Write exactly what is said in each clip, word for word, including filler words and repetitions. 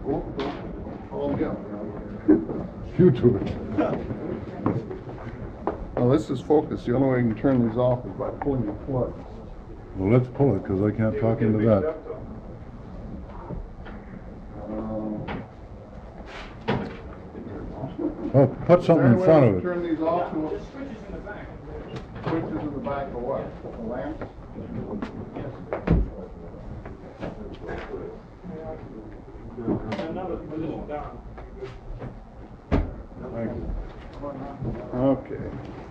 Oh, yeah. You do it. Now this is focused. The only way you can turn these off is by pulling the plug. Well, let's pull it because I can't talk into that. Oh, put something in front of it. Turn these off. The switches in the back. Switches in the back of what? The lamps? Another position down. Thank you. Okay.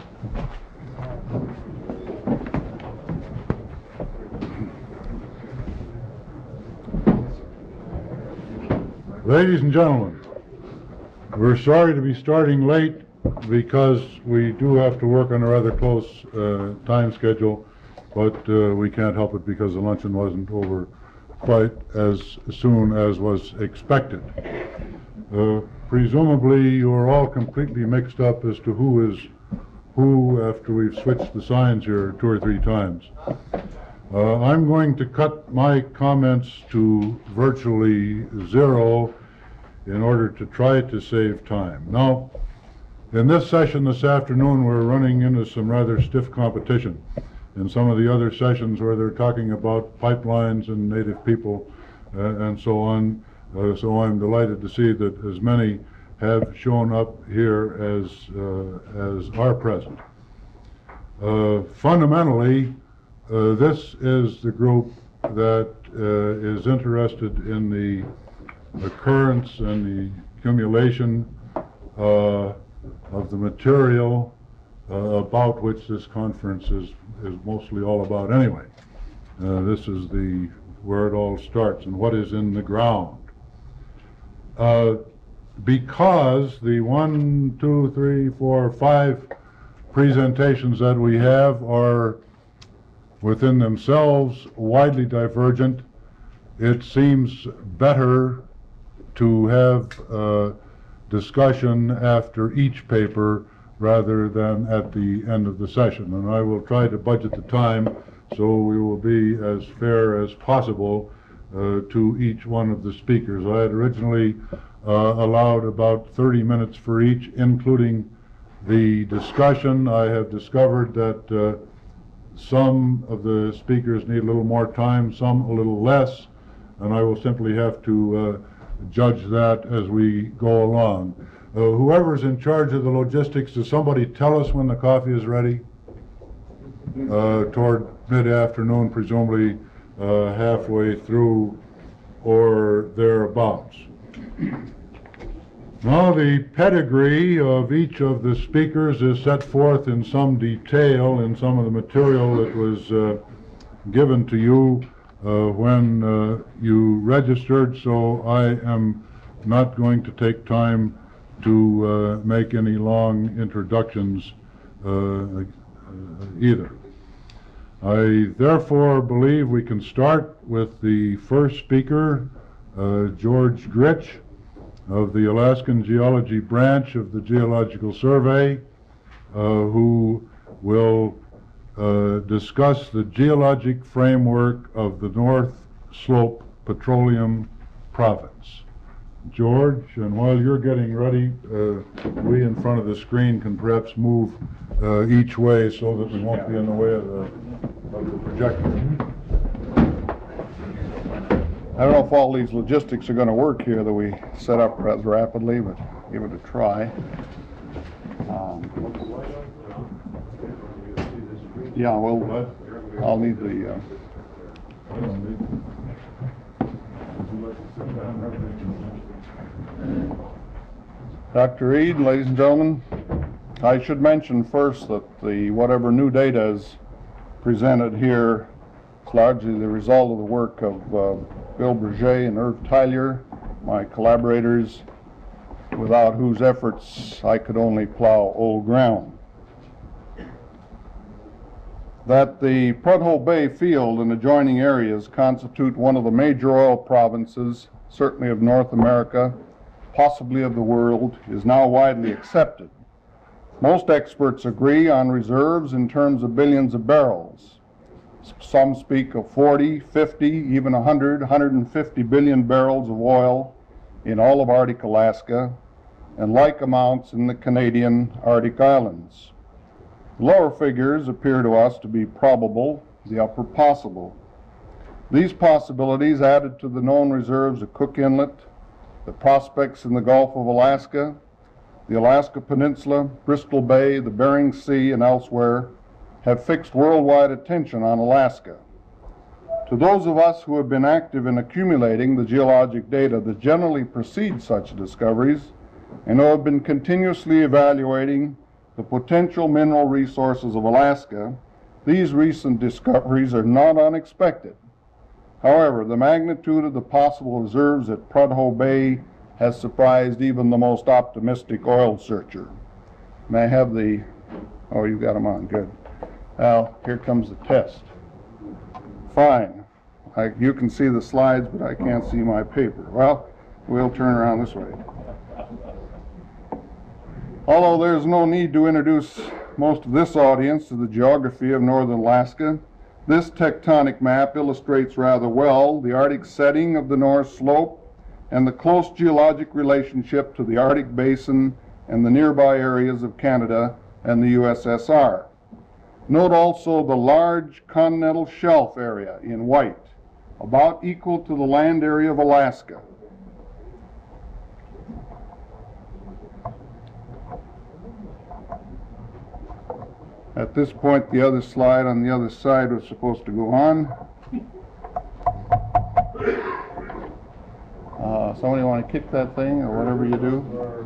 Ladies and gentlemen, we're sorry to be starting late because we do have to work on a rather close uh, time schedule, but uh, we can't help it because the luncheon wasn't over quite as soon as was expected. Uh, presumably you are all completely mixed up as to who is who after we've switched the signs here two or three times. Uh, I'm going to cut my comments to virtually zero in order to try to save time. Now, in this session this afternoon, we're running into some rather stiff competition. In some of the other sessions where they're talking about pipelines and native people uh, and so on, uh, so I'm delighted to see that as many have shown up here as, uh, as are present. Uh, fundamentally, uh, this is the group that uh, is interested in the occurrence and the accumulation uh, of the material uh, about which this conference is, is mostly all about anyway. Uh, this is the where it all starts and what is in the ground. Uh, because the one, two, three, four, five presentations that we have are within themselves widely divergent, it seems better to have uh, discussion after each paper rather than at the end of the session. And I will try to budget the time so we will be as fair as possible uh, to each one of the speakers. I had originally uh, allowed about thirty minutes for each, including the discussion. I have discovered that uh, some of the speakers need a little more time, some a little less, and I will simply have to uh, judge that as we go along. Uh, whoever's in charge of the logistics, does somebody tell us when the coffee is ready? Uh, toward mid-afternoon, presumably uh, halfway through or thereabouts. Now, the pedigree of each of the speakers is set forth in some detail in some of the material that was uh, given to you uh, when uh, you registered, so I am not going to take time to uh, make any long introductions uh, either. I therefore believe we can start with the first speaker, uh, George Gritch of the Alaskan Geology Branch of the Geological Survey, uh, who will uh, discuss the geologic framework of the North Slope Petroleum Province. George, and while you're getting ready, uh, we in front of the screen can perhaps move uh, each way so that we won't be in the way of the, of the projector. I don't know if all these logistics are going to work here that we set up rather rapidly, but give it a try. Um, yeah, well, I'll need the... Uh, Doctor Reed, ladies and gentlemen, I should mention first that the whatever new data is presented here is largely the result of the work of uh, Bill Berger and Irv Tyler, my collaborators, without whose efforts I could only plow old ground. That the Prudhoe Bay field and adjoining areas constitute one of the major oil provinces, certainly of North America, possibly of the world, is now widely accepted. Most experts agree on reserves in terms of billions of barrels. Some speak of forty, fifty, even one hundred, one hundred fifty billion barrels of oil in all of Arctic Alaska and like amounts in the Canadian Arctic Islands. The lower figures appear to us to be probable, the upper possible. These possibilities, added to the known reserves of Cook Inlet, the prospects in the Gulf of Alaska, the Alaska Peninsula, Bristol Bay, the Bering Sea, and elsewhere, have fixed worldwide attention on Alaska. To those of us who have been active in accumulating the geologic data that generally precede such discoveries, and who have been continuously evaluating the potential mineral resources of Alaska, these recent discoveries are not unexpected. However, the magnitude of the possible reserves at Prudhoe Bay has surprised even the most optimistic oil searcher. May I have the, oh, you got them on, good. Well, here comes the test. Fine. I, you can see the slides, but I can't see my paper. Well, we'll turn around this way. Although there's no need to introduce most of this audience to the geography of northern Alaska, this tectonic map illustrates rather well the Arctic setting of the North Slope and the close geologic relationship to the Arctic Basin and the nearby areas of Canada and the U S S R. Note also the large continental shelf area in white, about equal to the land area of Alaska. At this point, the other slide on the other side was supposed to go on. Uh, somebody want to kick that thing or whatever you do?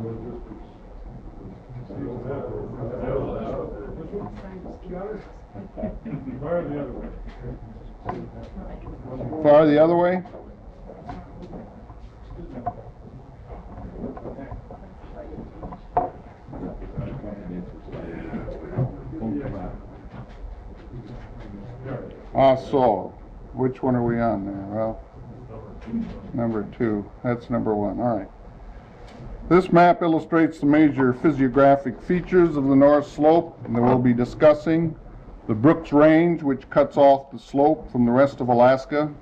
Fire the other way. Far the other way? Ah, so, which one are we on there? Well, number two. That's number one. All right. This map illustrates the major physiographic features of the North Slope, and we'll be discussing the Brooks Range, which cuts off the slope from the rest of Alaska,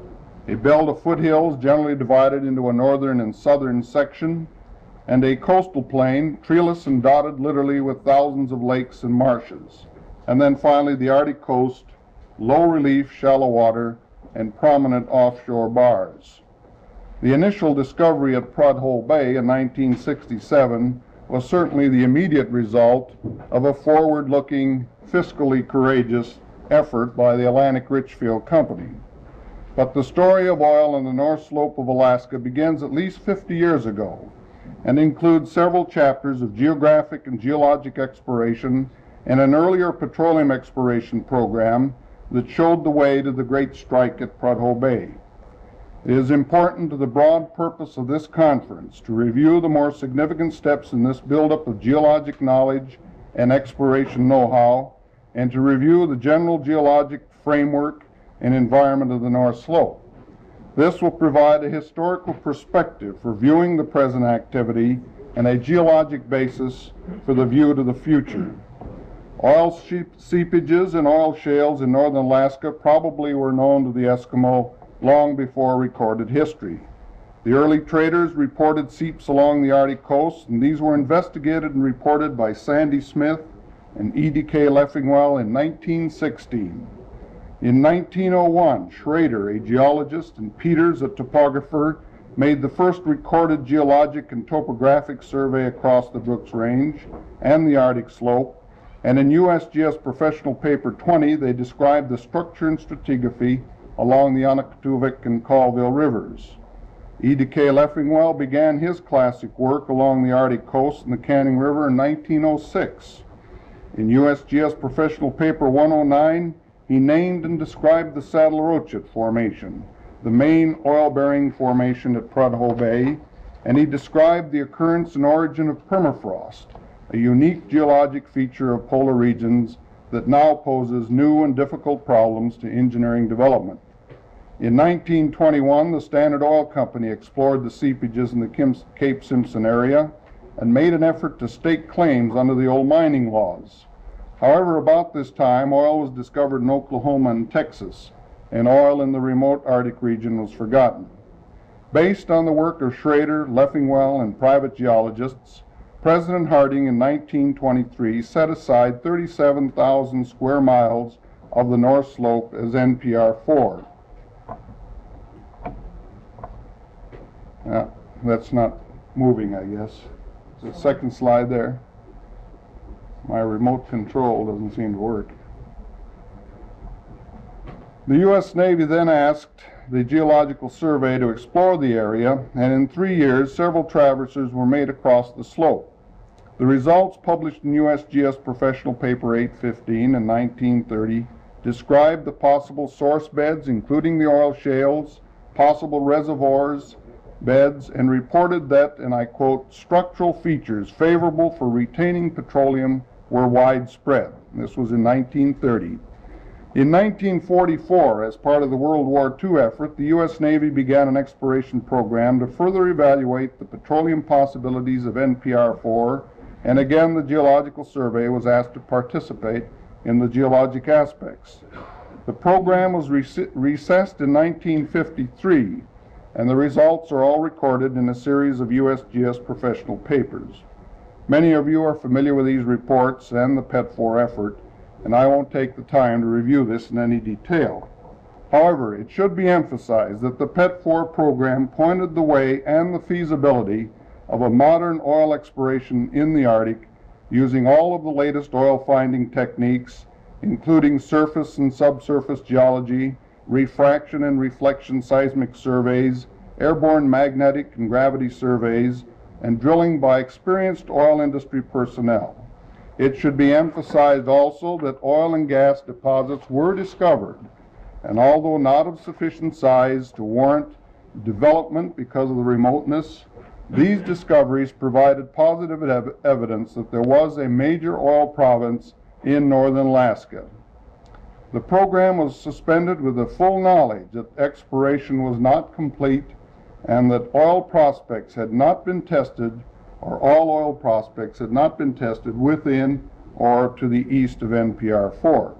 a belt of foothills generally divided into a northern and southern section, and a coastal plain, treeless and dotted literally with thousands of lakes and marshes. And then finally the Arctic coast, low relief, shallow water, and prominent offshore bars. The initial discovery at Prudhoe Bay in nineteen sixty-seven was certainly the immediate result of a forward-looking, fiscally courageous effort by the Atlantic Richfield Company. But the story of oil on the North Slope of Alaska begins at least fifty years ago and includes several chapters of geographic and geologic exploration and an earlier petroleum exploration program that showed the way to the great strike at Prudhoe Bay. It is important to the broad purpose of this conference to review the more significant steps in this buildup of geologic knowledge and exploration know-how, and to review the general geologic framework and environment of the North Slope. This will provide a historical perspective for viewing the present activity and a geologic basis for the view to the future. Oil seepages and oil shales in northern Alaska probably were known to the Eskimo long before recorded history. The early traders reported seeps along the Arctic coast, and these were investigated and reported by Sandy Smith and E D K Leffingwell in nineteen sixteen. In nineteen oh one, Schrader, a geologist, and Peters, a topographer, made the first recorded geologic and topographic survey across the Brooks Range and the Arctic slope, and in U S G S Professional Paper twenty, they described the structure and stratigraphy along the Anaktuvik and Colville rivers. E D K Leffingwell began his classic work along the Arctic coast and the Canning River in nineteen oh six. In U S G S Professional Paper one oh nine, he named and described the Saddle-Rochit Formation, the main oil-bearing formation at Prudhoe Bay, and he described the occurrence and origin of permafrost, a unique geologic feature of polar regions that now poses new and difficult problems to engineering development. In nineteen twenty-one, the Standard Oil Company explored the seepages in the Cape Simpson area and made an effort to stake claims under the old mining laws. However, about this time, oil was discovered in Oklahoma and Texas, and oil in the remote Arctic region was forgotten. Based on the work of Schrader, Leffingwell, and private geologists, President Harding in nineteen twenty-three set aside thirty-seven thousand square miles of the North Slope as N P R four. Yeah, that's not moving, I guess. The second slide there. My remote control doesn't seem to work. The U S Navy then asked the Geological Survey to explore the area, and in three years, several traverses were made across the slope. The results, published in U S G S Professional Paper eight fifteen in nineteen thirty, described the possible source beds, including the oil shales, possible reservoirs, beds, and reported that, and I quote, structural features favorable for retaining petroleum were widespread. This was in nineteen thirty. In nineteen forty-four, as part of the World War Two effort, the U S Navy began an exploration program to further evaluate the petroleum possibilities of N P R four, and again the Geological Survey was asked to participate in the geologic aspects. The program was rec- recessed in nineteen fifty-three, and the results are all recorded in a series of U S G S professional papers. Many of you are familiar with these reports and the P E T four effort, and I won't take the time to review this in any detail. However, it should be emphasized that the P E T four program pointed the way and the feasibility of a modern oil exploration in the Arctic using all of the latest oil finding techniques, including surface and subsurface geology, refraction and reflection seismic surveys, airborne magnetic and gravity surveys, and drilling by experienced oil industry personnel. It should be emphasized also that oil and gas deposits were discovered, and although not of sufficient size to warrant development because of the remoteness, these discoveries provided positive ev- evidence that there was a major oil province in northern Alaska. The program was suspended with the full knowledge that exploration was not complete and that oil prospects had not been tested, or all oil prospects had not been tested within or to the east of N P R four.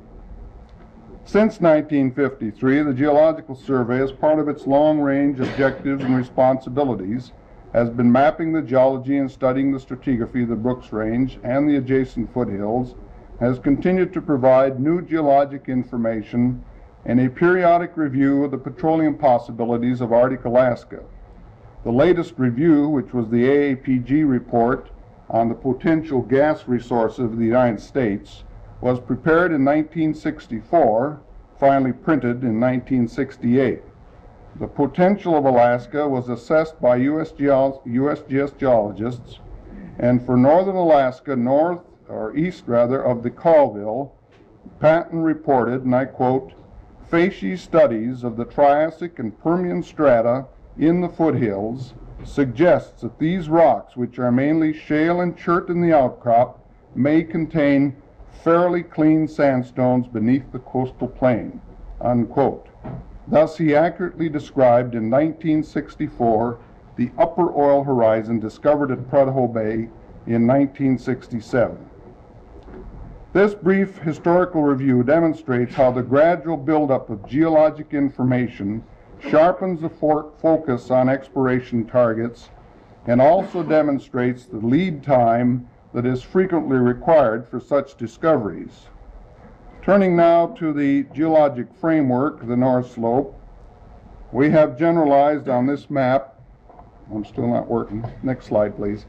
Since nineteen fifty-three, the Geological Survey, as part of its long-range objectives and responsibilities, has been mapping the geology and studying the stratigraphy of the Brooks Range and the adjacent foothills, has continued to provide new geologic information and a periodic review of the petroleum possibilities of Arctic Alaska. The latest review, which was the A A P G report on the potential gas resources of the United States, was prepared in nineteen sixty-four, finally printed in nineteen sixty-eight. The potential of Alaska was assessed by U S Geol- U S G S geologists, and for northern Alaska, north or east rather of the Colville, Patton reported, and I quote, facies studies of the Triassic and Permian strata in the foothills suggests that these rocks, which are mainly shale and chert in the outcrop, may contain fairly clean sandstones beneath the coastal plain, unquote. Thus, he accurately described in nineteen sixty-four the upper oil horizon discovered at Prudhoe Bay in nineteen sixty-seven. This brief historical review demonstrates how the gradual buildup of geologic information sharpens the for- focus on exploration targets and also demonstrates the lead time that is frequently required for such discoveries. Turning now to the geologic framework of the North Slope, we have generalized on this map, I'm still not working, next slide please.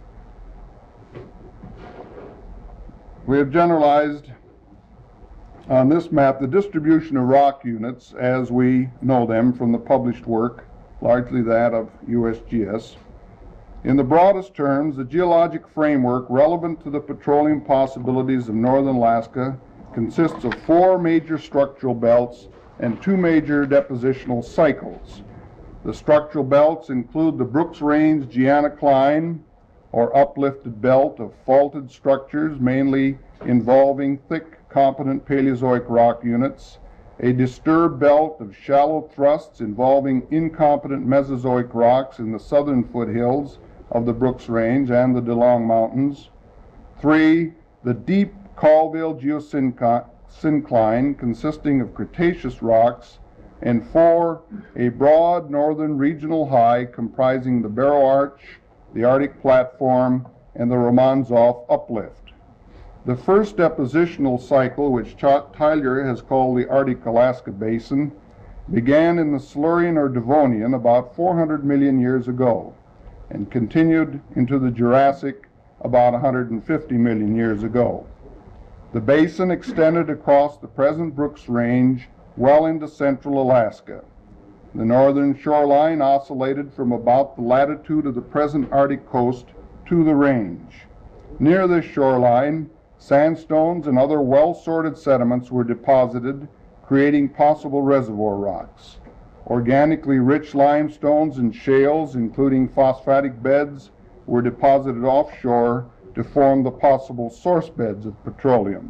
We have generalized on this map the distribution of rock units as we know them from the published work, largely that of U S G S. In the broadest terms, the geologic framework relevant to the petroleum possibilities of northern Alaska consists of four major structural belts and two major depositional cycles. The structural belts include the Brooks Range geanocline, or uplifted belt of faulted structures, mainly involving thick, competent Paleozoic rock units, a disturbed belt of shallow thrusts involving incompetent Mesozoic rocks in the southern foothills of the Brooks Range and the DeLong Mountains. Three, the deep Colville geosyncline consisting of Cretaceous rocks and four, a broad northern regional high comprising the Barrow Arch, the Arctic Platform, and the Romanzov Uplift. The first depositional cycle, which Tyler has called the Arctic-Alaska Basin, began in the Silurian or Devonian about four hundred million years ago and continued into the Jurassic about one hundred fifty million years ago. The basin extended across the present Brooks Range well into central Alaska. The northern shoreline oscillated from about the latitude of the present Arctic coast to the range. Near this shoreline, sandstones and other well-sorted sediments were deposited, creating possible reservoir rocks. Organically rich limestones and shales, including phosphatic beds, were deposited offshore to form the possible source beds of petroleum.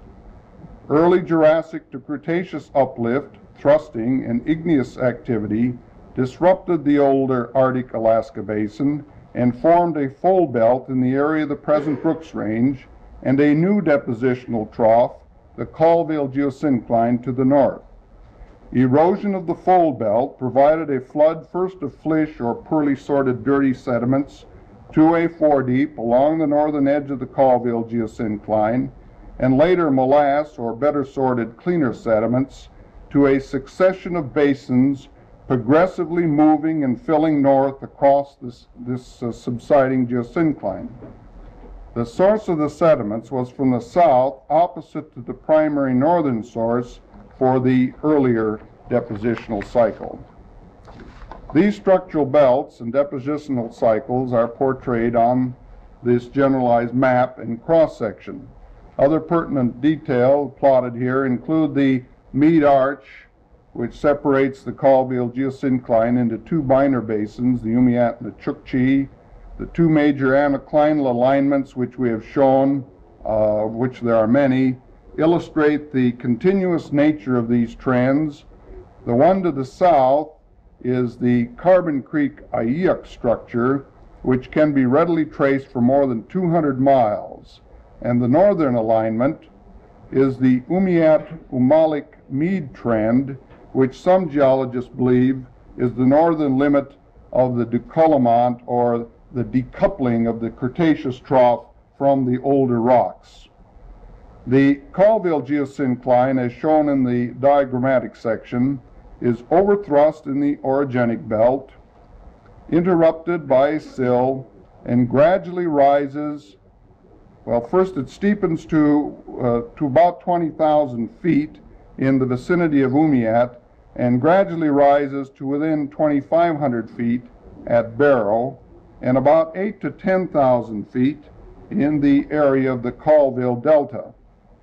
Early Jurassic to Cretaceous uplift, thrusting, and igneous activity disrupted the older Arctic-Alaska Basin and formed a fold belt in the area of the present Brooks Range and a new depositional trough, the Colville geosyncline, to the north. Erosion of the fold belt provided a flood first of flysch or poorly sorted dirty sediments to a foredeep along the northern edge of the Colville geosyncline, and later molasse or better sorted cleaner sediments to a succession of basins progressively moving and filling north across this, this uh, subsiding geosyncline. The source of the sediments was from the south, opposite to the primary northern source for the earlier depositional cycle. These structural belts and depositional cycles are portrayed on this generalized map in cross-section. Other pertinent detail plotted here include the Meade Arch, which separates the Colville geosyncline into two minor basins, the Umiat and the Chukchi. The two major anticlinal alignments, which we have shown, uh, which there are many, illustrate the continuous nature of these trends. The one to the south is the Carbon Creek Ayuk structure, which can be readily traced for more than two hundred miles. And the northern alignment is the Umiat-Umalik Meade trend, which some geologists believe is the northern limit of the décollement, or the decoupling of the Cretaceous trough from the older rocks. The Colville geosyncline, as shown in the diagrammatic section, is overthrust in the orogenic belt, interrupted by a sill, and gradually rises. Well, first it steepens to, uh, to about twenty thousand feet in the vicinity of Umiat, and gradually rises to within twenty-five hundred feet at Barrow, and about eight to ten thousand feet in the area of the Colville Delta.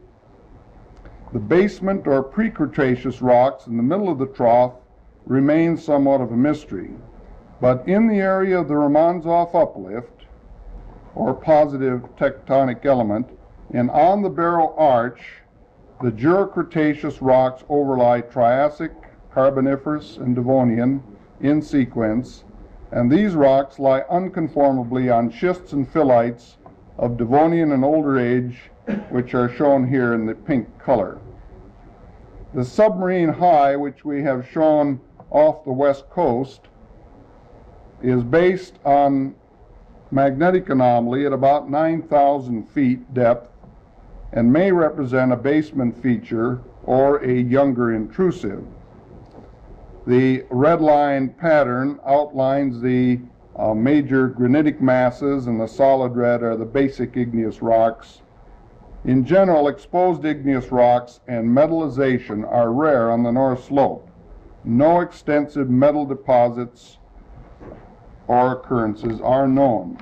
The basement or pre-Cretaceous rocks in the middle of the trough remain somewhat of a mystery, but in the area of the Romanzov Uplift, or positive tectonic element, and on the Barrow Arch, the Jura-Cretaceous rocks overlie Triassic, Carboniferous, and Devonian in sequence, and these rocks lie unconformably on schists and phyllites of Devonian and older age, which are shown here in the pink color. The submarine high, which we have shown off the west coast, is based on magnetic anomaly at about nine thousand feet depth and may represent a basement feature or a younger intrusive. The red line pattern outlines the uh, major granitic masses, and the solid red are the basic igneous rocks. In general, exposed igneous rocks and metallization are rare on the north slope. No extensive metal deposits or occurrences are known.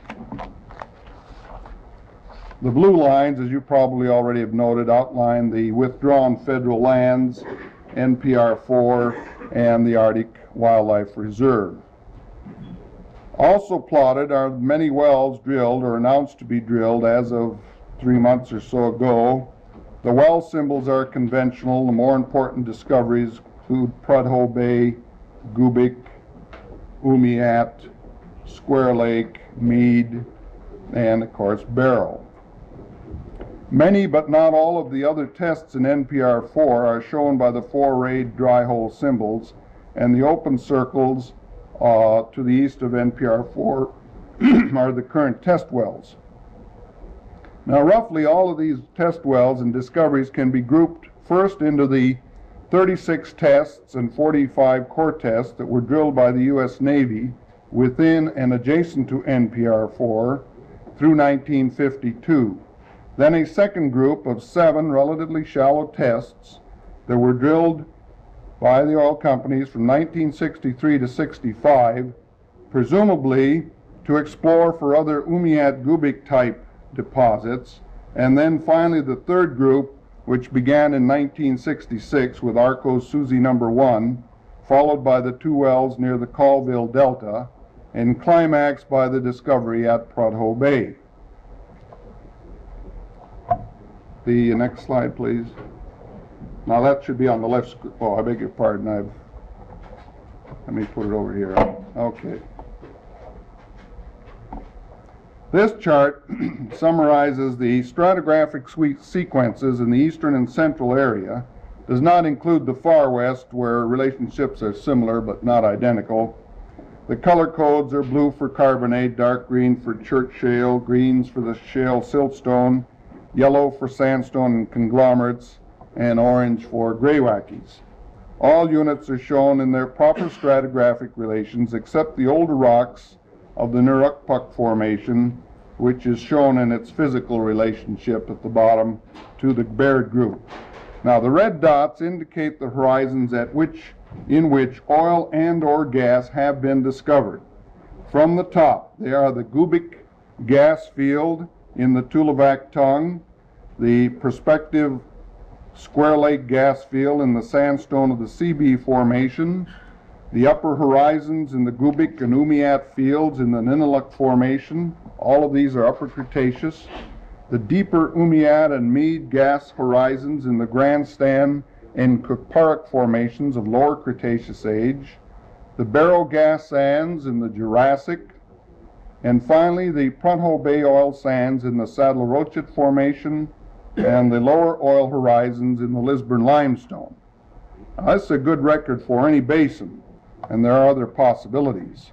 The blue lines, as you probably already have noted, outline the withdrawn federal lands, N P R four, and the Arctic Wildlife Reserve. Also plotted are many wells drilled or announced to be drilled as of three months or so ago. The well symbols are conventional. The more important discoveries include Prudhoe Bay, Gubik, Umiat, Square Lake, Meade, and of course Barrow. Many but not all of the other tests in N P R four are shown by the four rayed dry hole symbols, and the open circles uh, to the east of N P R four are the current test wells. Now, roughly all of these test wells and discoveries can be grouped first into the thirty-six tests and forty-five core tests that were drilled by the U S Navy within and adjacent to N P R four through nineteen fifty-two. Then a second group of seven relatively shallow tests that were drilled by the oil companies from nineteen sixty-three to sixty-five, presumably to explore for other Umiat-Gubik type deposits. And then finally the third group, which began in nineteen sixty-six with Arco's Suzy number one, followed by the two wells near the Colville Delta, and climaxed by the discovery at Prudhoe Bay. The next slide, please. Now that should be on the left. Oh, I beg your pardon. I've. Let me put it over here. Okay. This chart summarizes the stratigraphic sequences in the eastern and central area. Does not include the far west, where relationships are similar but not identical. The color codes are blue for carbonate, dark green for chert shale, greens for the shale siltstone, yellow for sandstone and conglomerates, and orange for greywackies. All units are shown in their proper stratigraphic relations except the older rocks of the Nurukpuk Formation, which is shown in its physical relationship at the bottom to the Baird Group. Now the red dots indicate the horizons at which, in which oil and or gas have been discovered. From the top, they are the Gubik gas field in the Tulavac Tongue, the prospective Square Lake gas field in the sandstone of the C B Formation, the upper horizons in the Gubik and Umiat fields in the Niniluk Formation. All of these are Upper Cretaceous. The deeper Umiat and Meade gas horizons in the Grandstand and Kukparak formations of Lower Cretaceous age, the Barrow gas sands in the Jurassic, and finally the Prudhoe Bay oil sands in the Saddle Rochit Formation and the lower oil horizons in the Lisburn limestone. Now, that's a good record for any basin, and there are other possibilities.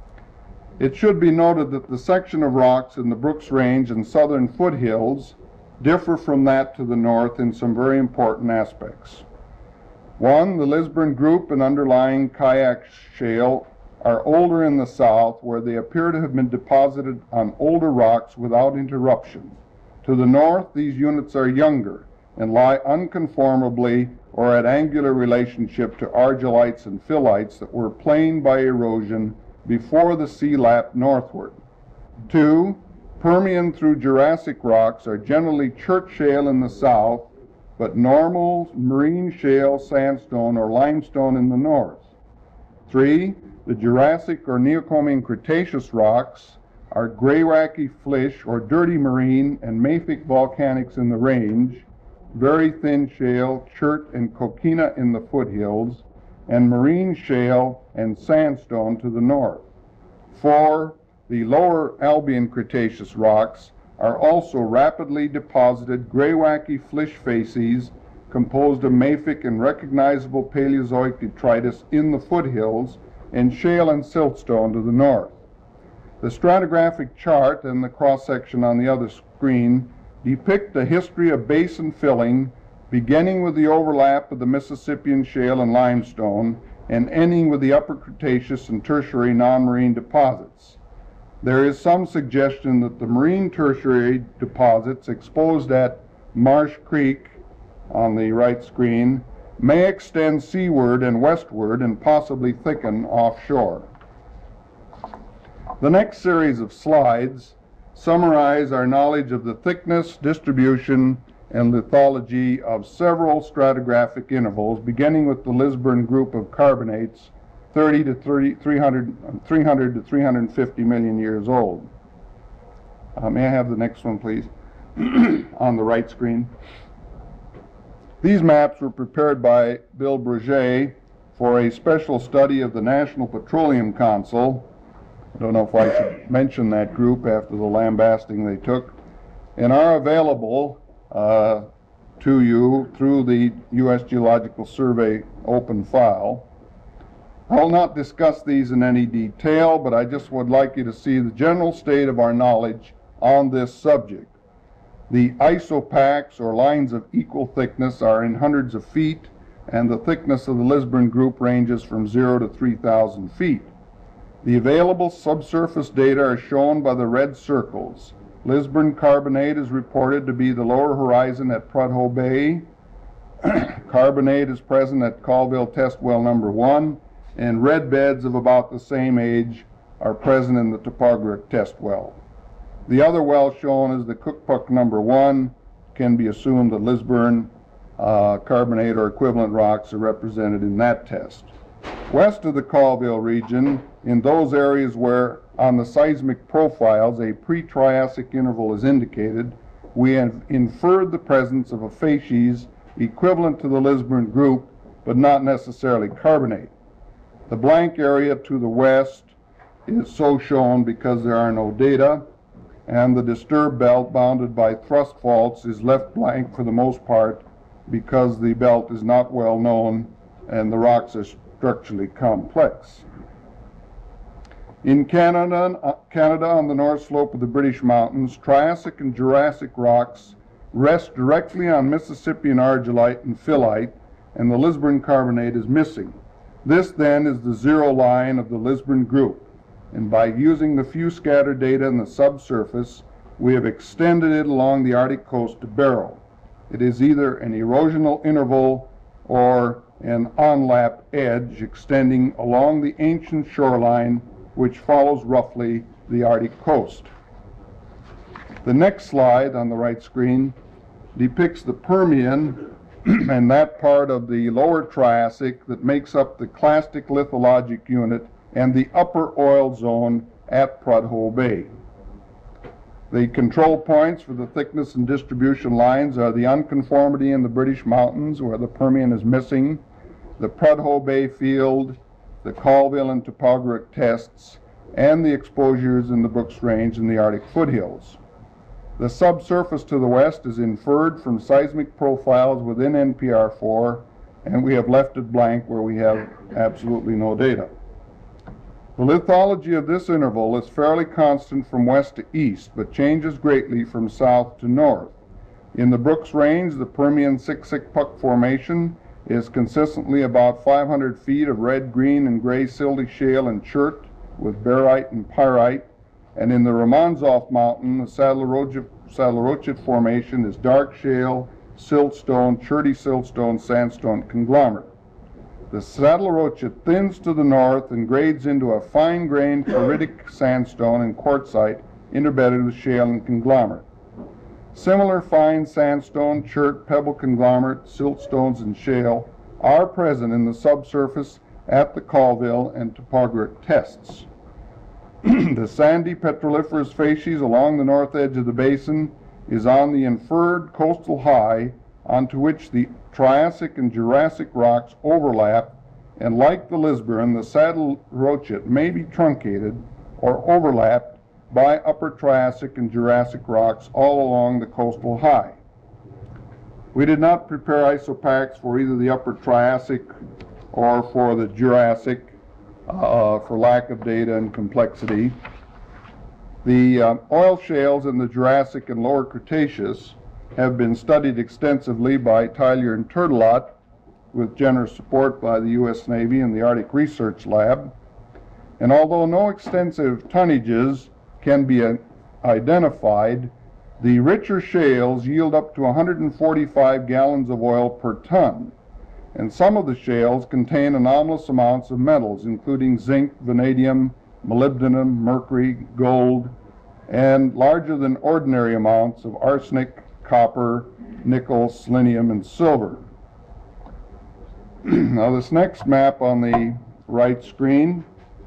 It should be noted that the section of rocks in the Brooks Range and southern foothills differ from that to the north in some very important aspects. One, the Lisburn Group and underlying Kayak Shale are older in the south, where they appear to have been deposited on older rocks without interruption. To the north, these units are younger and lie unconformably or at angular relationship to argillites and phyllites that were planed by erosion before the sea lapped northward. Two, Permian through Jurassic rocks are generally chert shale in the south, but normal marine shale, sandstone, or limestone in the north. Three, the Jurassic or Neocomian Cretaceous rocks are Greywacke flysch or dirty marine and mafic volcanics in the range, very thin shale, chert and coquina in the foothills, and marine shale and sandstone to the north. Four, the lower Albion Cretaceous rocks are also rapidly deposited Greywacke flysch facies composed of mafic and recognizable Paleozoic detritus in the foothills, and shale and siltstone to the north. The stratigraphic chart and the cross-section on the other screen depict a history of basin filling, beginning with the overlap of the Mississippian shale and limestone and ending with the Upper Cretaceous and tertiary non-marine deposits. There is some suggestion that the marine tertiary deposits exposed at Marsh Creek on the right screen may extend seaward and westward and possibly thicken offshore. The next series of slides summarize our knowledge of the thickness, distribution, and lithology of several stratigraphic intervals, beginning with the Lisburn group of carbonates, thirty to three hundred, three hundred to three hundred fifty million years old. Uh, may I have the next one, please, on the right screen? These maps were prepared by Bill Bruget for a special study of the National Petroleum Council. I don't know if I should mention that group after the lambasting they took, and are available uh, to you through the U S Geological Survey open file. I'll not discuss these in any detail, but I just would like you to see the general state of our knowledge on this subject. The isopachs, or lines of equal thickness, are in hundreds of feet, and the thickness of the Lisburn group ranges from zero to three thousand feet. The available subsurface data are shown by the red circles. Lisburn carbonate is reported to be the lower horizon at Prudhoe Bay. Carbonate is present at Colville test well number one, and red beds of about the same age are present in the Topographic test well. The other well shown as the Cookpuck number one can be assumed that Lisburn uh, carbonate or equivalent rocks are represented in that test. West of the Colville region, in those areas where on the seismic profiles a pre-Triassic interval is indicated, we have inferred the presence of a facies equivalent to the Lisburn group, but not necessarily carbonate. The blank area to the west is so shown because there are no data, and the disturbed belt bounded by thrust faults is left blank for the most part because the belt is not well known and the rocks are structurally complex. In Canada, uh, Canada, on the north slope of the British Mountains, Triassic and Jurassic rocks rest directly on Mississippian argillite and phyllite, and the Lisburn carbonate is missing. This then is the zero line of the Lisburn group, and by using the few scattered data in the subsurface, we have extended it along the Arctic coast to Barrow. It is either an erosional interval or an onlap edge extending along the ancient shoreline which follows roughly the Arctic coast. The next slide on the right screen depicts the Permian and that part of the lower Triassic that makes up the clastic lithologic unit and the upper oil zone at Prudhoe Bay. The control points for the thickness and distribution lines are the unconformity in the British Mountains, where the Permian is missing, the Prudhoe Bay field, the Colville and Topographic tests, and the exposures in the Brooks Range and the Arctic foothills. The subsurface to the west is inferred from seismic profiles within N P R four, and we have left it blank where we have absolutely no data. The lithology of this interval is fairly constant from west to east, but changes greatly from south to north. In the Brooks Range, the Permian Siksik-Puck Formation is consistently about five hundred feet of red, green, and gray silty shale and chert with barite and pyrite, and in the Romanzoff Mountain, the Saddle-Rochit Formation is dark shale, siltstone, cherty siltstone, sandstone conglomerate. The Saddle-Rochit thins to the north and grades into a fine-grained ferritic sandstone and quartzite interbedded with shale and conglomerate. Similar fine sandstone, chert, pebble conglomerate, siltstones, and shale are present in the subsurface at the Colville and Topographic tests. The sandy petroliferous facies along the north edge of the basin is on the inferred coastal high onto which the Triassic and Jurassic rocks overlap, and like the Lisburn, the Saddle-Rochit may be truncated or overlapped by Upper Triassic and Jurassic rocks all along the coastal high. We did not prepare isopachs for either the Upper Triassic or for the Jurassic uh, for lack of data and complexity. The uh, oil shales in the Jurassic and Lower Cretaceous have been studied extensively by Tyler and Turtelot with generous support by the U S Navy and the Arctic Research Lab. And although no extensive tonnages can be uh, identified, the richer shales yield up to one hundred forty-five gallons of oil per ton. And some of the shales contain anomalous amounts of metals, including zinc, vanadium, molybdenum, mercury, gold, and larger than ordinary amounts of arsenic, copper, nickel, selenium, and silver. Now this next map on the right screen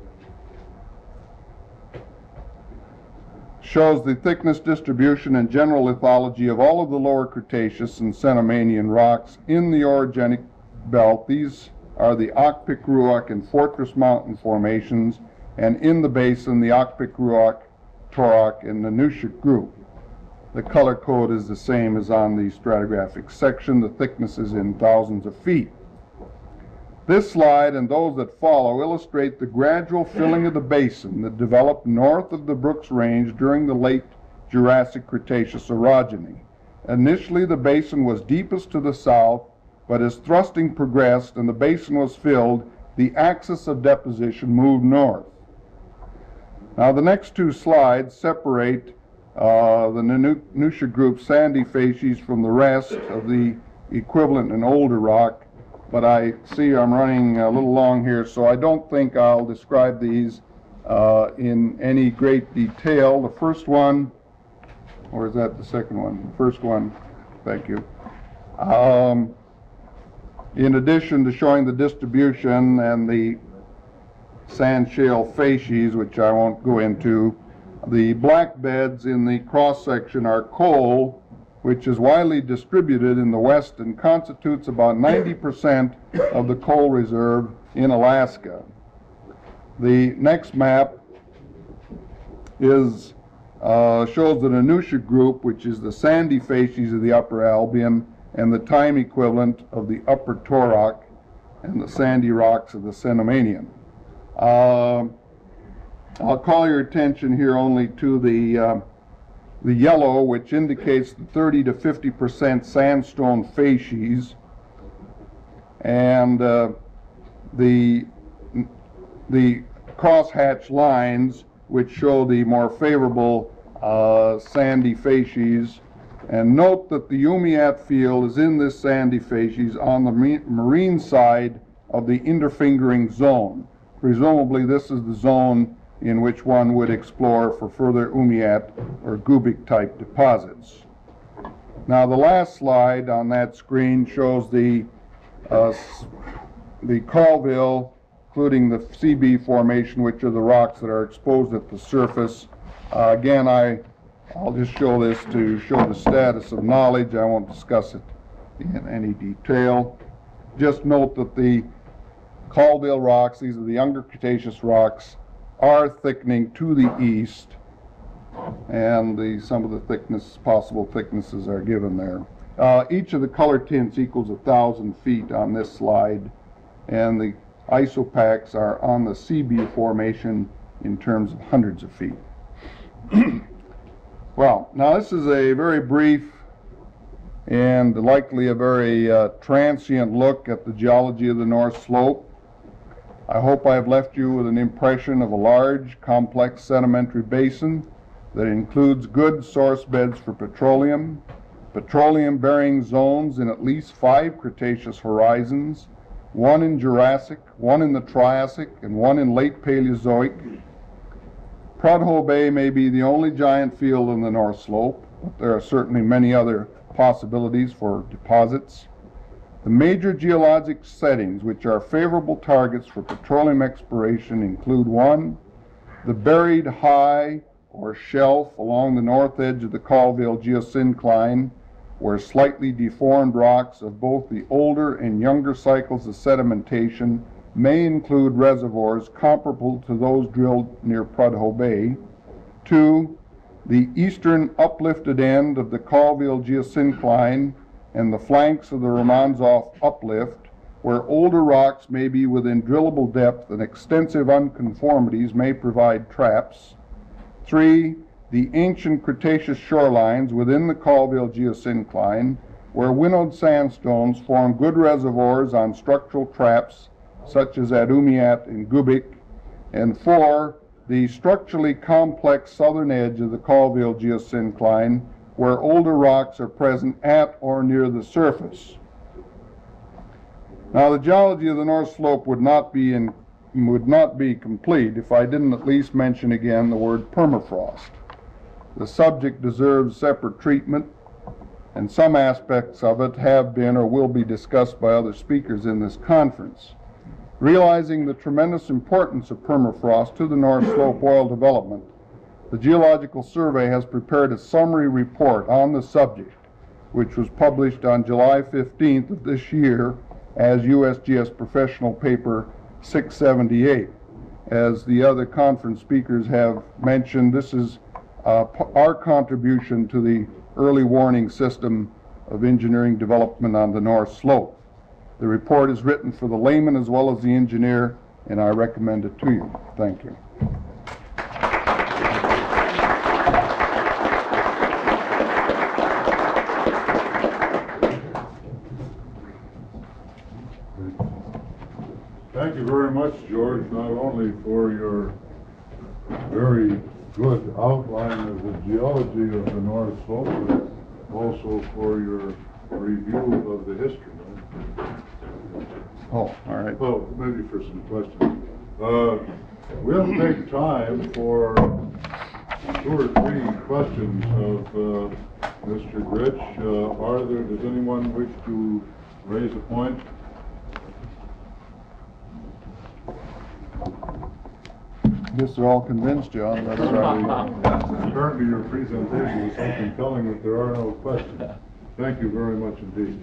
shows the thickness distribution and general lithology of all of the Lower Cretaceous and Cenomanian rocks in the orogenic belt. These are the Okpik-Ruok and Fortress Mountain formations, and in the basin the Okpik-Ruok, Torok, and Nanushuk group. the color code is the same as on the stratigraphic section. The thickness is in thousands of feet. This slide and those that follow illustrate the gradual filling of the basin that developed north of the Brooks Range during the late Jurassic Cretaceous orogeny. Initially, the basin was deepest to the south, but as thrusting progressed and the basin was filled, the axis of deposition moved north. Now, the next two slides separate uh, the Nunusha group sandy facies from the rest of the equivalent and older rock. But I see I'm running a little long here, so I don't think I'll describe these uh, in any great detail. The first one, or is that the second one? The first one, thank you. Um, in addition to showing the distribution and the sand shale facies, which I won't go into, the black beds in the cross-section are coal, which is widely distributed in the west and constitutes about ninety percent of the coal reserve in Alaska. The next map is uh, shows the Nunusha group, which is the sandy facies of the upper Albion and the time equivalent of the upper Torok and the sandy rocks of the Cenomanian. Uh, I'll call your attention here only to the uh, the yellow, which indicates the thirty to fifty percent sandstone facies, and uh, the the crosshatch lines, which show the more favorable uh, sandy facies. And note that the Umiat field is in this sandy facies on the marine side of the interfingering zone. Presumably, this is the zone in which one would explore for further Umiat or Gubic type deposits. Now, the last slide on that screen shows the uh, the Colville, including the C B formation, which are the rocks that are exposed at the surface. Uh, again, I, I'll just show this to show the status of knowledge. I won't discuss it in any detail. Just note that the Colville rocks, these are the younger Cretaceous rocks, are thickening to the east, and the, some of the thickness, possible thicknesses are given there. Uh, each of the color tints equals a thousand feet on this slide, and the isopachs are on the C B formation in terms of hundreds of feet. Well, now this is a very brief and likely a very uh, transient look at the geology of the North Slope. I hope I have left you with an impression of a large, complex sedimentary basin that includes good source beds for petroleum, petroleum-bearing zones in at least five Cretaceous horizons, one in Jurassic, one in the Triassic, and one in late Paleozoic. Prudhoe Bay may be the only giant field in the North Slope, but there are certainly many other possibilities for deposits. The major geologic settings which are favorable targets for petroleum exploration include: one, the buried high or shelf along the north edge of the Colville geosyncline, where slightly deformed rocks of both the older and younger cycles of sedimentation may include reservoirs comparable to those drilled near Prudhoe Bay. Two, the eastern uplifted end of the Colville geosyncline and the flanks of the Romanzoff uplift, where older rocks may be within drillable depth and extensive unconformities may provide traps. Three, the ancient Cretaceous shorelines within the Colville geosyncline, where winnowed sandstones form good reservoirs on structural traps, such as at Umiat and Gubic. And four, the structurally complex southern edge of the Colville geosyncline, where older rocks are present at or near the surface. Now, the geology of the North Slope would not be in, would not be complete if I didn't at least mention again the word permafrost. The subject deserves separate treatment, and some aspects of it have been or will be discussed by other speakers in this conference. Realizing the tremendous importance of permafrost to the North Slope oil development, the Geological Survey has prepared a summary report on the subject, which was published on July fifteenth of this year as U S G S Professional Paper six seventy-eight. As the other conference speakers have mentioned, this is uh, our contribution to the early warning system of engineering development on the North Slope. The report is written for the layman as well as the engineer, and I recommend it to you. Thank you. Thank you very much, George, not only for your very good outline of the geology of the North Slope, but also for your review of the history. Oh, all right. Well, maybe for some questions. Uh, we'll take time for two or three questions of uh, Mister Gritch. Uh, are there, does anyone wish to raise a point? I guess they're all convinced, John. That's right. Apparently your presentation is something telling that there are no questions. Thank you very much indeed.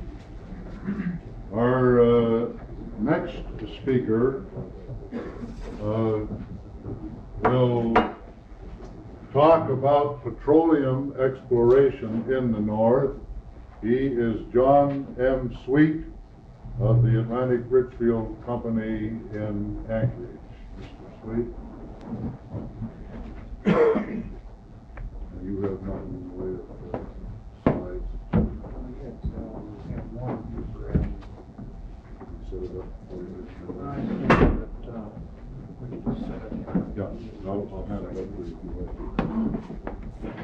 Our uh, next speaker uh, will talk about petroleum exploration in the north. He is John M. Sweet of the Atlantic Richfield Company in Anchorage. Mister Sweet. You have nothing in the way of uh, slides. Set it up for you. Yeah, I'll, I'll hand it up for you if you like.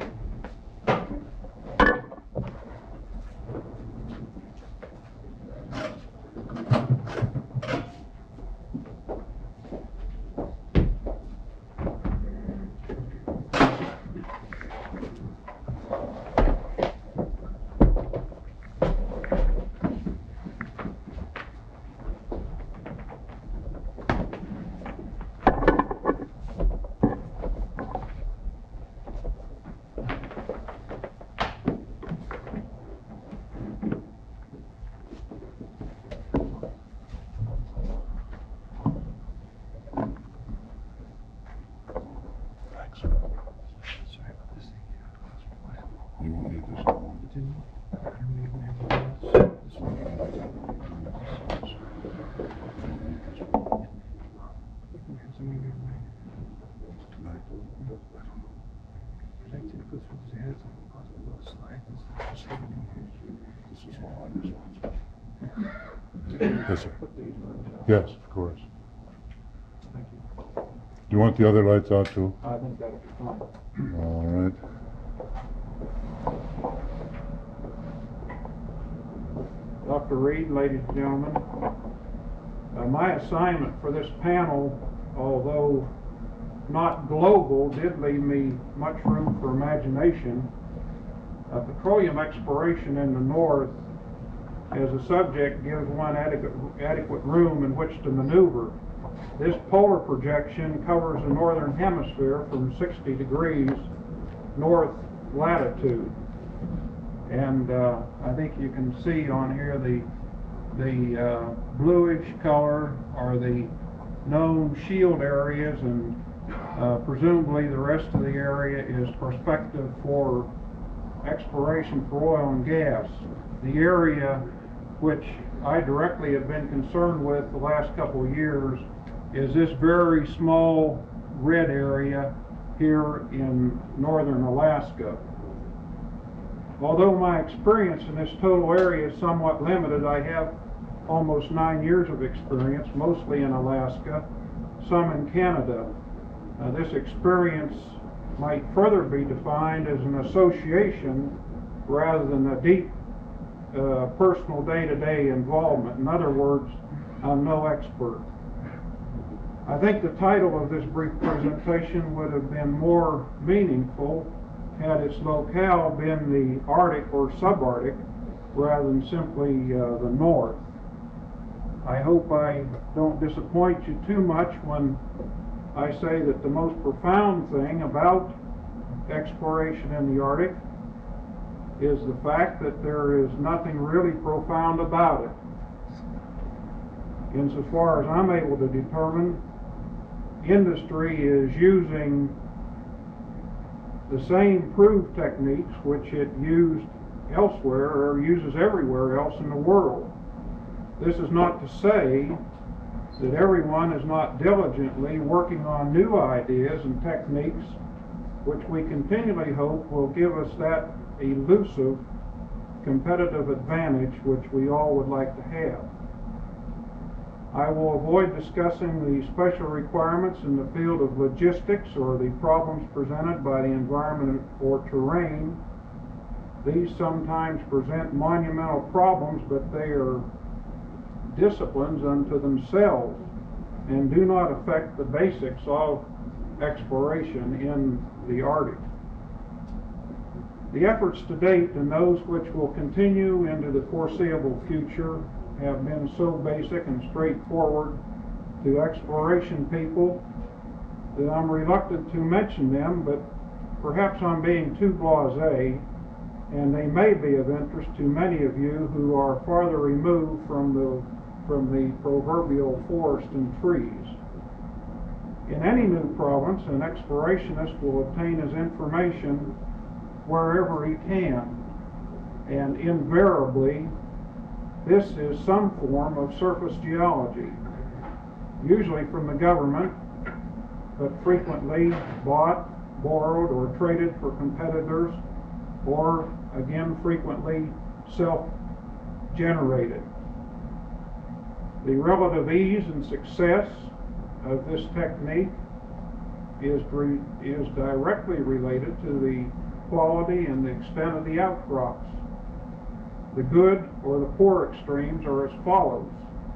You won't need this one. Yes, sir. Yes, of course. Thank you. Do you want the other lights out too? I think that'll be fine. All right. Doctor Reed, ladies and gentlemen, uh, my assignment for this panel, although not global, did leave me much room for imagination. Uh, petroleum exploration in the north as a subject gives one adequate, adequate room in which to maneuver. This polar projection covers the northern hemisphere from sixty degrees north latitude. And uh, I think you can see on here the, the uh, bluish color are the known shield areas, and uh, presumably the rest of the area is prospective for exploration for oil and gas. The area which I directly have been concerned with the last couple of years is this very small red area here in northern Alaska. Although my experience in this total area is somewhat limited, I have almost nine years of experience, mostly in Alaska, some in Canada. Uh, this experience might further be defined as an association rather than a deep uh, personal day-to-day involvement. In other words, I'm no expert. I think the title of this brief presentation would have been more meaningful had its locale been the Arctic or subarctic rather than simply uh, the north. I hope I don't disappoint you too much when I say that the most profound thing about exploration in the Arctic is the fact that there is nothing really profound about it. Insofar as I'm able to determine, industry is using The same proved techniques which it used elsewhere or uses everywhere else in the world. This is not to say that everyone is not diligently working on new ideas and techniques which we continually hope will give us that elusive competitive advantage which we all would like to have. I will avoid discussing the special requirements in the field of logistics or the problems presented by the environment or terrain. These sometimes present monumental problems, but they are disciplines unto themselves and do not affect the basics of exploration in the Arctic. The efforts to date and those which will continue into the foreseeable future have been so basic and straightforward to exploration people that I'm reluctant to mention them, but perhaps I'm being too blasé, and they may be of interest to many of you who are farther removed from the from the proverbial forest and trees. In any new province, an explorationist will obtain his information wherever he can, and invariably this is some form of surface geology, usually from the government, but frequently bought, borrowed, or traded for competitors, or again frequently self-generated. The relative ease and success of this technique is, re is directly related to the quality and the extent of the outcrops. The good or the poor extremes are as follows.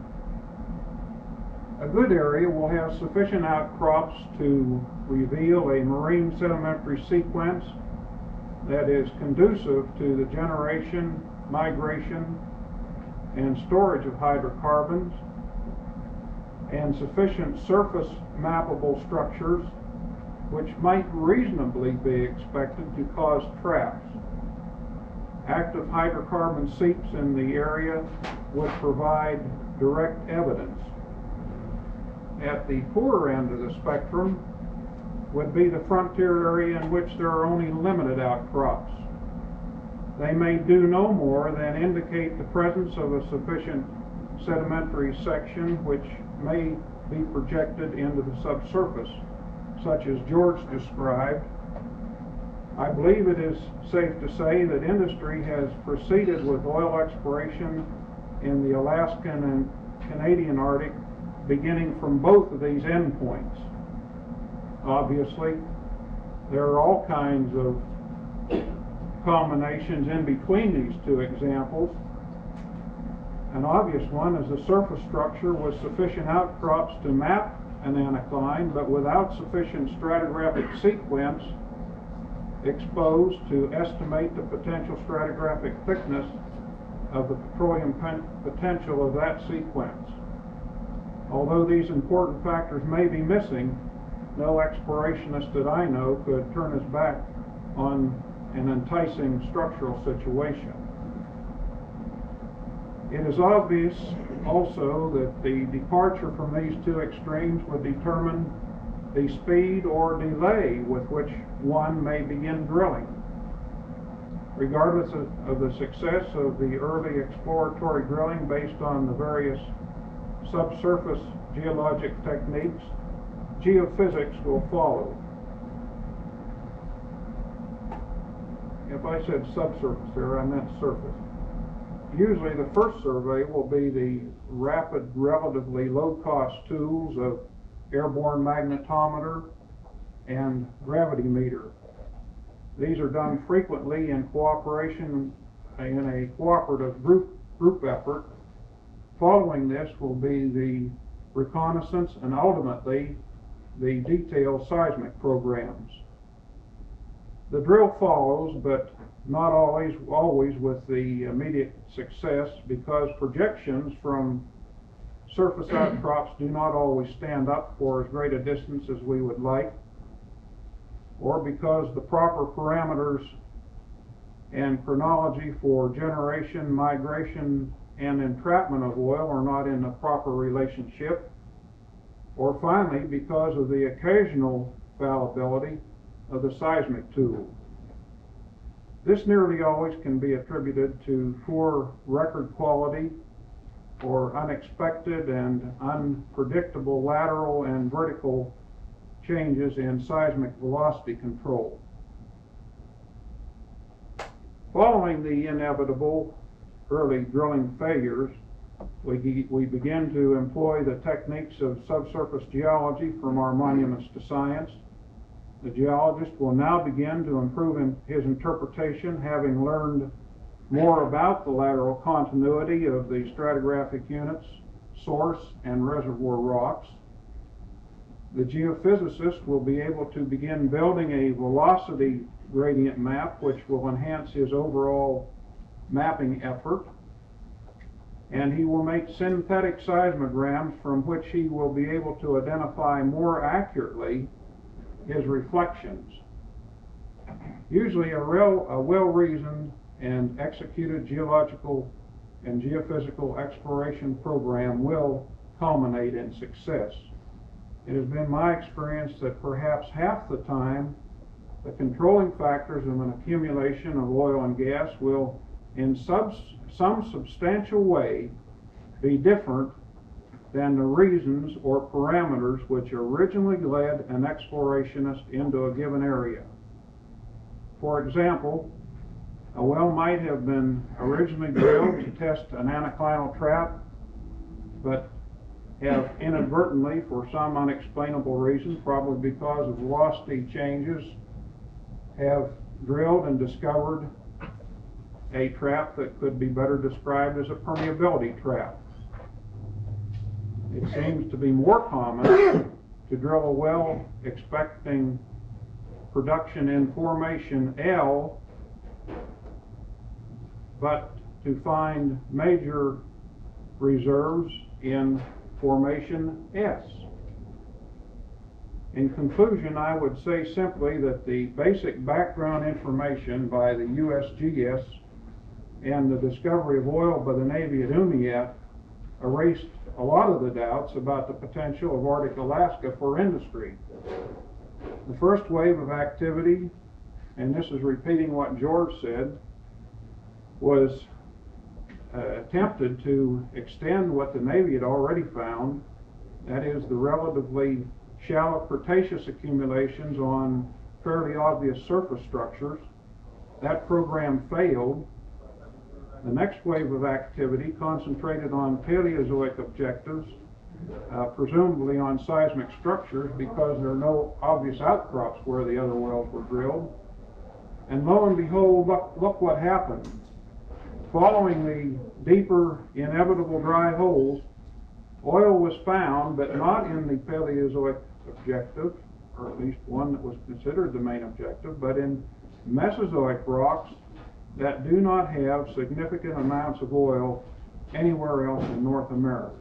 A good area will have sufficient outcrops to reveal a marine sedimentary sequence that is conducive to the generation, migration, and storage of hydrocarbons, and sufficient surface mappable structures which might reasonably be expected to cause traps. Active hydrocarbon seeps in the area would provide direct evidence. At the poorer end of the spectrum would be the frontier area in which there are only limited outcrops. They may do no more than indicate the presence of a sufficient sedimentary section which may be projected into the subsurface, such as George described. I believe it is safe to say that industry has proceeded with oil exploration in the Alaskan and Canadian Arctic beginning from both of these endpoints. Obviously, there are all kinds of combinations in between these two examples. An obvious one is a surface structure with sufficient outcrops to map an anticline, but without sufficient stratigraphic sequence exposed to estimate the potential stratigraphic thickness of the petroleum potential of that sequence. Although these important factors may be missing, no explorationist that I know could turn his back on an enticing structural situation. It is obvious also that the departure from these two extremes would determine the speed or delay with which one may begin drilling. Regardless of, of the success of the early exploratory drilling based on the various subsurface geologic techniques, geophysics will follow. If I said subsurface there, I meant surface. Usually the first survey will be the rapid, relatively low-cost tools of airborne magnetometer and gravity meter. These are done frequently in cooperation in a cooperative group, group effort. Following this will be the reconnaissance and ultimately the detailed seismic programs. The drill follows, but not always, always with the immediate success, because projections from surface outcrops do not always stand up for as great a distance as we would like, or because the proper parameters and chronology for generation, migration, and entrapment of oil are not in a proper relationship, or finally because of the occasional fallibility of the seismic tool. This nearly always can be attributed to poor record quality or unexpected and unpredictable lateral and vertical changes in seismic velocity control. Following the inevitable early drilling failures, we, we begin to employ the techniques of subsurface geology from our Monuments to Science. The geologist will now begin to improve in his interpretation, having learned more about the lateral continuity of the stratigraphic units, source, and reservoir rocks. The geophysicist will be able to begin building a velocity gradient map, which will enhance his overall mapping effort. And he will make synthetic seismograms from which he will be able to identify more accurately his reflections. Usually a, real, a well-reasoned and executed geological and geophysical exploration program will culminate in success. It has been my experience that perhaps half the time the controlling factors of an accumulation of oil and gas will in subs some substantial way be different than the reasons or parameters which originally led an explorationist into a given area. For example, a well might have been originally drilled to test an anticlinal trap, but have inadvertently, for some unexplainable reason, probably because of velocity changes, have drilled and discovered a trap that could be better described as a permeability trap. It seems to be more common to drill a well expecting production in formation L, but to find major reserves in formation S. In conclusion, I would say simply that the basic background information by the U S G S and the discovery of oil by the Navy at Umiat erased a lot of the doubts about the potential of Arctic Alaska for industry. The first wave of activity, and this is repeating what George said, was uh, attempted to extend what the Navy had already found, that is the relatively shallow Cretaceous accumulations on fairly obvious surface structures. That program failed. The next wave of activity concentrated on Paleozoic objectives, uh, presumably on seismic structures because there are no obvious outcrops where the other wells were drilled. And lo and behold, look, look what happened. Following the deeper, inevitable dry holes, oil was found, but not in the Paleozoic objective, or at least one that was considered the main objective, but in Mesozoic rocks that do not have significant amounts of oil anywhere else in North America.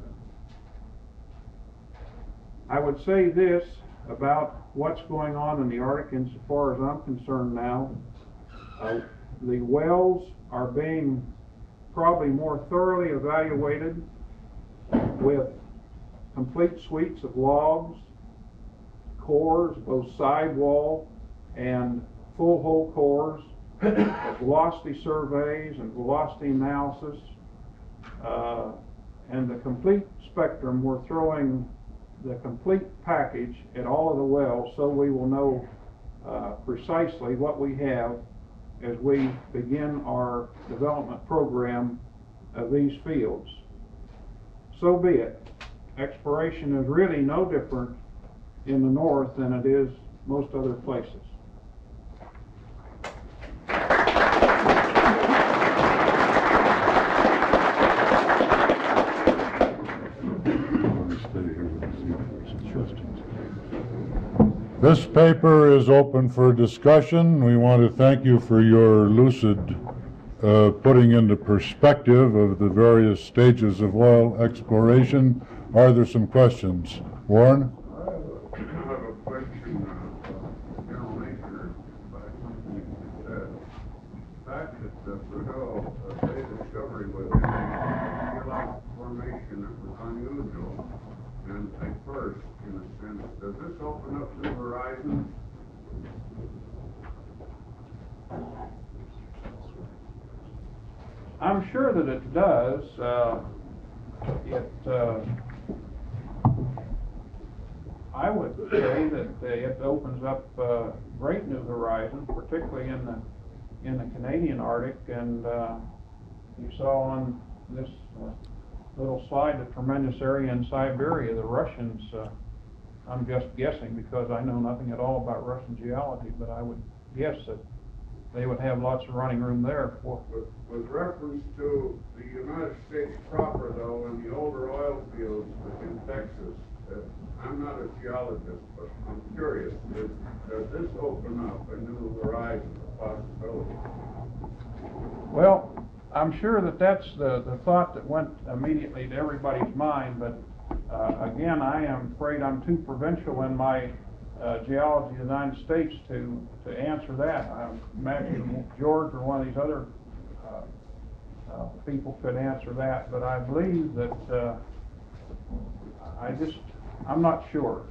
I would say this about what's going on in the Arctic insofar as I'm concerned now. Uh, the wells are being probably more thoroughly evaluated with complete suites of logs, cores, both sidewall and full hole cores, velocity surveys and velocity analysis, uh, and the complete spectrum. We're throwing the complete package at all of the wells so we will know uh, precisely what we have as we begin our development program of these fields. So be it. Exploration is really no different in the north than it is most other places. This paper is open for discussion. We want to thank you for your lucid uh, putting into perspective of the various stages of oil exploration. Are there some questions? Warren? I have a question of general nature about something you said. The fact that the Brutal uh, Bay discovery was in a geologic formation that was unusual and a first, in a sense. Does this open up new horizons I'm sure that it does. Uh, it, uh, I would say that uh, it opens up uh, great new horizons, particularly in the in the Canadian Arctic. And uh, you saw on this uh, little slide the tremendous area in Siberia. The Russians, uh, I'm just guessing because I know nothing at all about Russian geology, but I would guess that they would have lots of running room there for. With, with reference to the United States proper, though, and the older oil fields in Texas, uh, I'm not a geologist, but I'm curious, does, does this open up a new horizon of possibility? Well, I'm sure that that's the, the thought that went immediately to everybody's mind, but uh, again, I am afraid I'm too provincial in my uh, geology of the United States to, to answer that. I imagine George or one of these other uh, uh, people could answer that, but I believe that uh, I just, I'm not sure.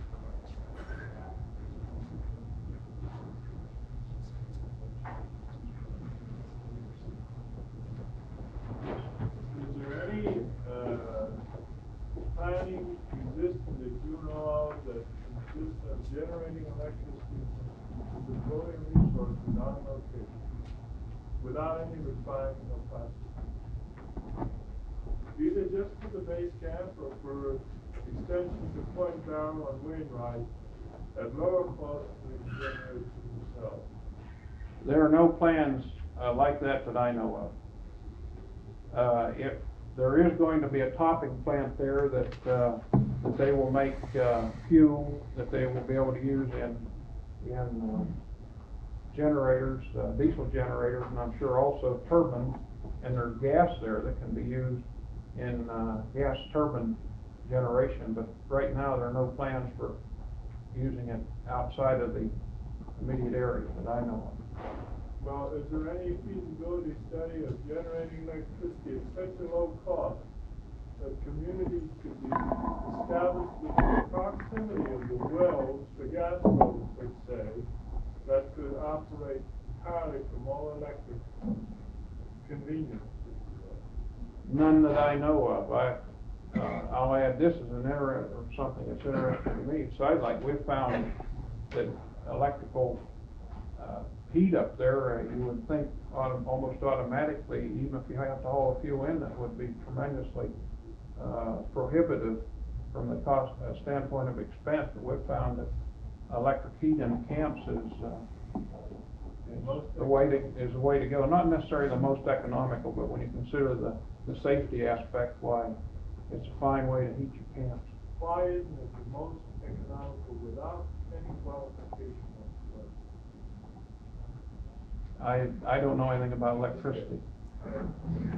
Is there any uh, planning existing that you know of that consists of generating electricity from petroleum resources on location without any refining of plastic? Either just for the base camp or for extension to Point Barrow and Wainwright at lower cost than the generators themselves? There are no plans uh, like that that I know of. Uh, if there is going to be a topping plant there that, uh, that they will make uh, fuel that they will be able to use in, in uh, generators, uh, diesel generators, and I'm sure also turbines, and there's gas there that can be used in uh, gas turbine generation, but right now there are no plans for using it outside of the immediate area that I know of. Well, is there any feasibility study of generating electricity at such a low cost that communities could be established within the proximity of the wells, the gas wells, let's say, that could operate entirely from all electric convenience? None that I know of. I, uh, I'll add this as an inter or something that's interesting to me. So I'd like, we've found that electrical uh, heat up there, uh, you would think autom almost automatically, even if you have to haul a fuel in, that would be tremendously uh, prohibitive from the cost uh, standpoint of expense. But we've found that electric heat in camps is, uh, is the way to is the way to go. Not necessarily the most economical, but when you consider the the safety aspect, why it's a fine way to heat your camps. Why isn't it the most economical without any qualification whatsoever? I I don't know anything about electricity.